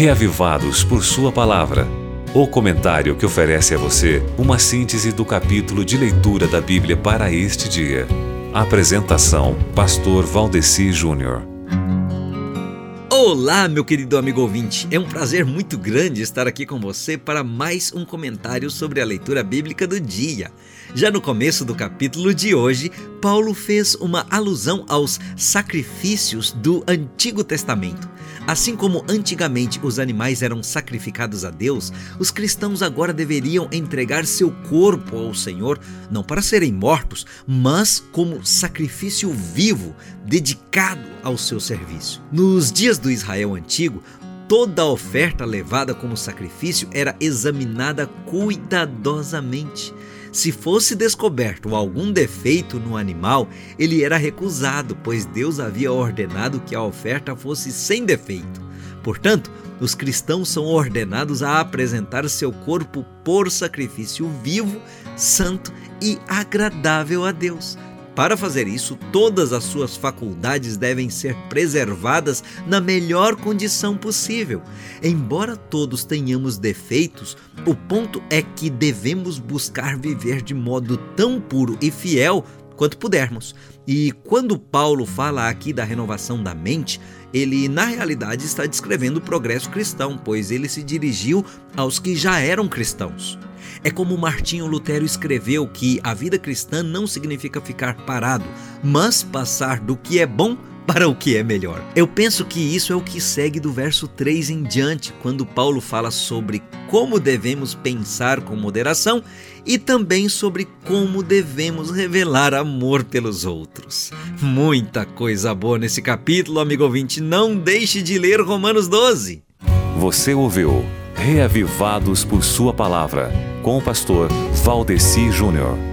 Reavivados por Sua Palavra. O comentário que oferece a você uma síntese do capítulo de leitura da Bíblia para este dia. Apresentação: Pastor Valdeci Júnior. Olá, meu querido amigo ouvinte. É um prazer muito grande estar aqui com você para mais um comentário sobre a leitura bíblica do dia. Já no começo do capítulo de hoje, Paulo fez uma alusão aos sacrifícios do Antigo Testamento. Assim como antigamente os animais eram sacrificados a Deus, os cristãos agora deveriam entregar seu corpo ao Senhor, não para serem mortos, mas como sacrifício vivo, dedicado ao seu serviço. Nos dias do Israel antigo, toda oferta levada como sacrifício era examinada cuidadosamente. Se fosse descoberto algum defeito no animal, ele era recusado, pois Deus havia ordenado que a oferta fosse sem defeito. Portanto, os cristãos são ordenados a apresentar seu corpo por sacrifício vivo, santo e agradável a Deus. Para fazer isso, todas as suas faculdades devem ser preservadas na melhor condição possível. Embora todos tenhamos defeitos, o ponto é que devemos buscar viver de modo tão puro e fiel quanto pudermos. E quando Paulo fala aqui da renovação da mente, ele na realidade está descrevendo o progresso cristão, pois ele se dirigiu aos que já eram cristãos. É como Martinho Lutero escreveu que a vida cristã não significa ficar parado, mas passar do que é bom para o que é melhor. Eu penso que isso é o que segue do verso 3 em diante, quando Paulo fala sobre como devemos pensar com moderação e também sobre como devemos revelar amor pelos outros. Muita coisa boa nesse capítulo, amigo ouvinte. Não deixe de ler Romanos 12. Você ouviu Reavivados por Sua Palavra, com o pastor Valdeci Júnior.